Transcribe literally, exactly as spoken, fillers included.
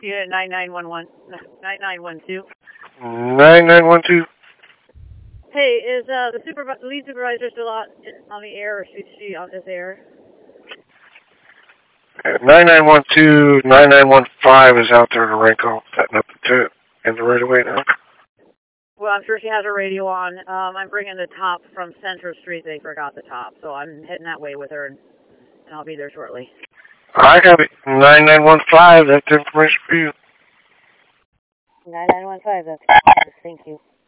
Unit nine nine one one, nine nine one two. nine nine one two. Hey, is uh, the supervi- lead supervisor still on, on the air, or is she on this air? nine nine one two, nine nine one five is out there in the Renko, setting up the tent in the right away now. Well, I'm sure she has her radio on. Um, I'm bringing the top from Central Street. They forgot the top, so I'm heading that way with her, and, and I'll be there shortly. I got it. nine nine one five, that's information for you. nine nine one five, that's thank you.